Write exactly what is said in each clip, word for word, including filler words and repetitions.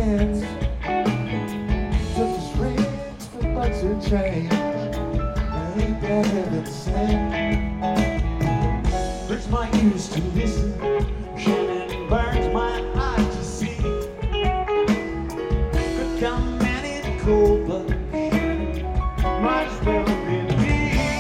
minutes. Took the strings for bucks and change. Ain't that heaven sent? Hurts my ears to listen, Shannon burns my eyes to see. Could come many cold blood, might as well have been me.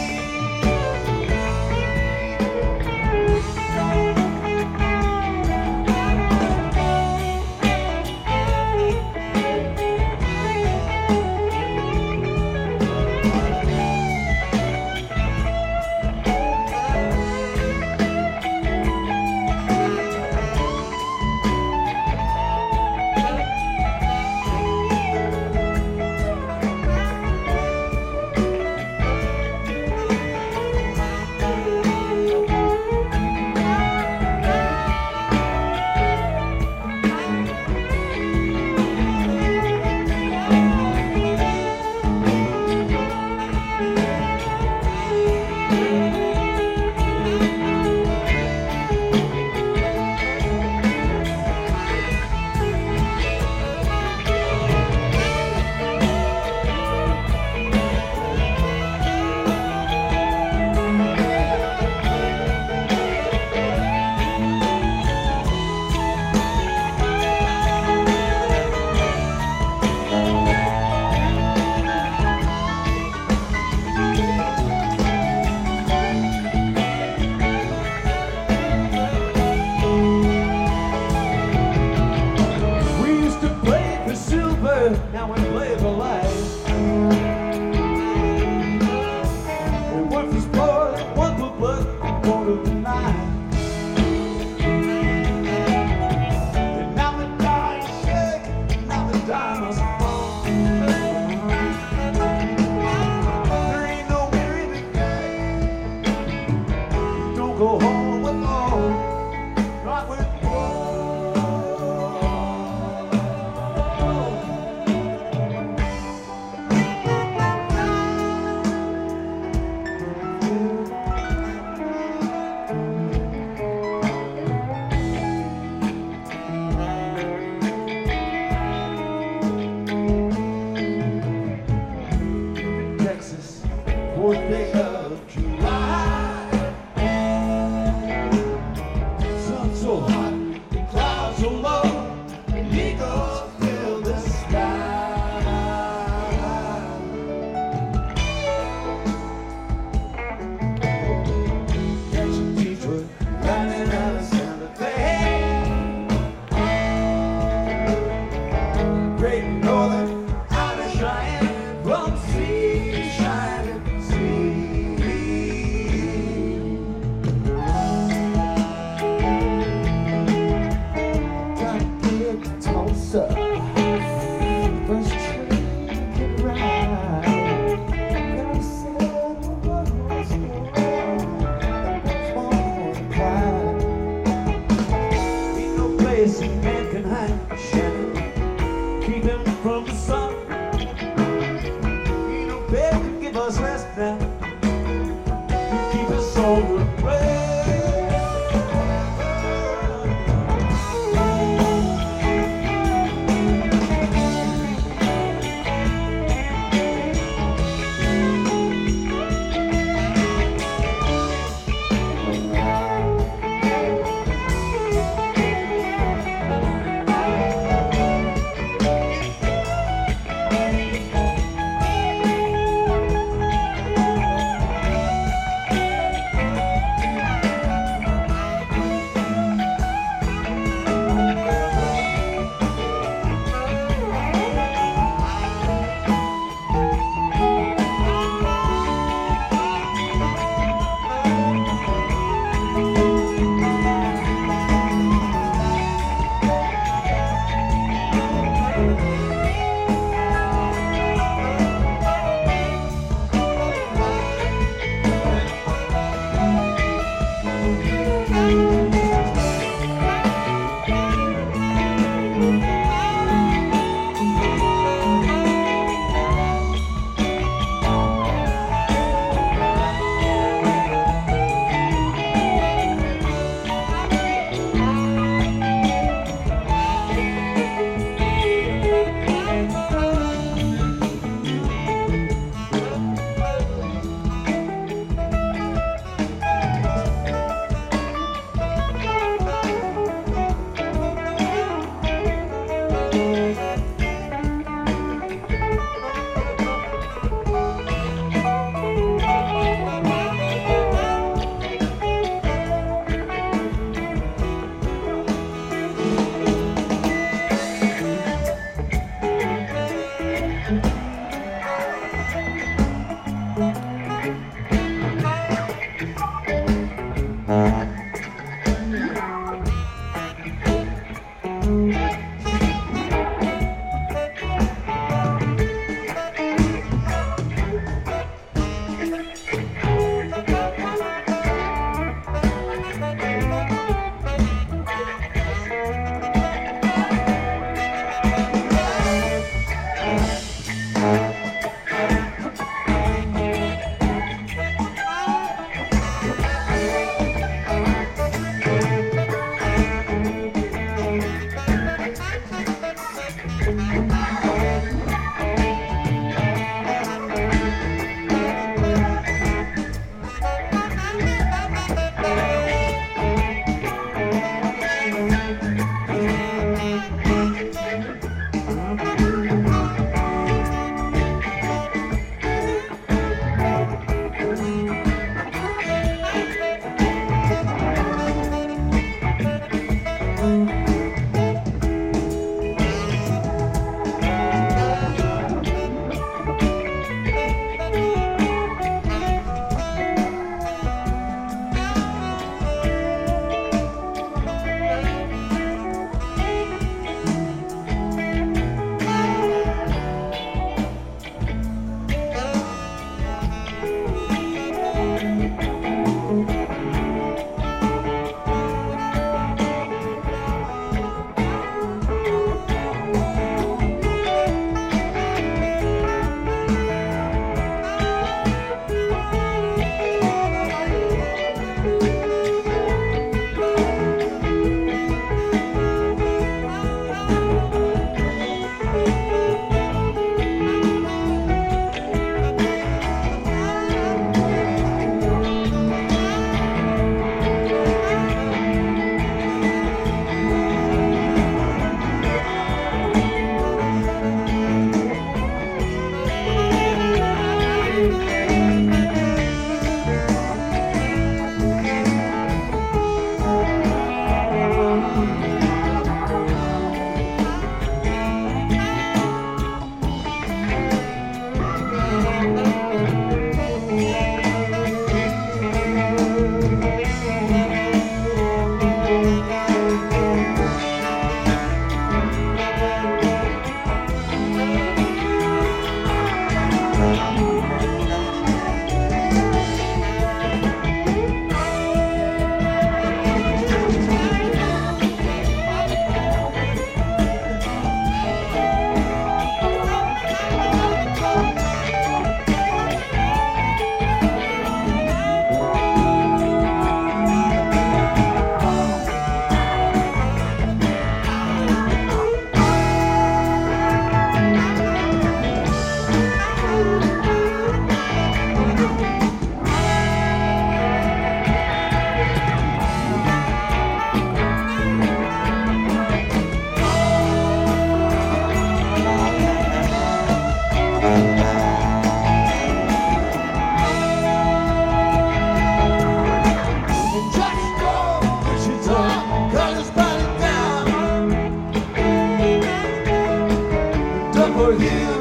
Now we play the light. And one for sport, one for blood, one of the night. And now the die is shaking, now the die must fall. There ain't no winner in the game. Don't go home alone, not with fourth day of July. Sun so hot, clouds so low, and eagles fill the sky. Catching Detroit, riding out of Santa Fe. Great Northern, out of Cheyenne, from sea shining. First train can ride. Never said what was more pride. Ain't no place a man can hide, Shannon. Keep him from the sun. Ain't no bed can give us rest now. Keep us all afraid. for you.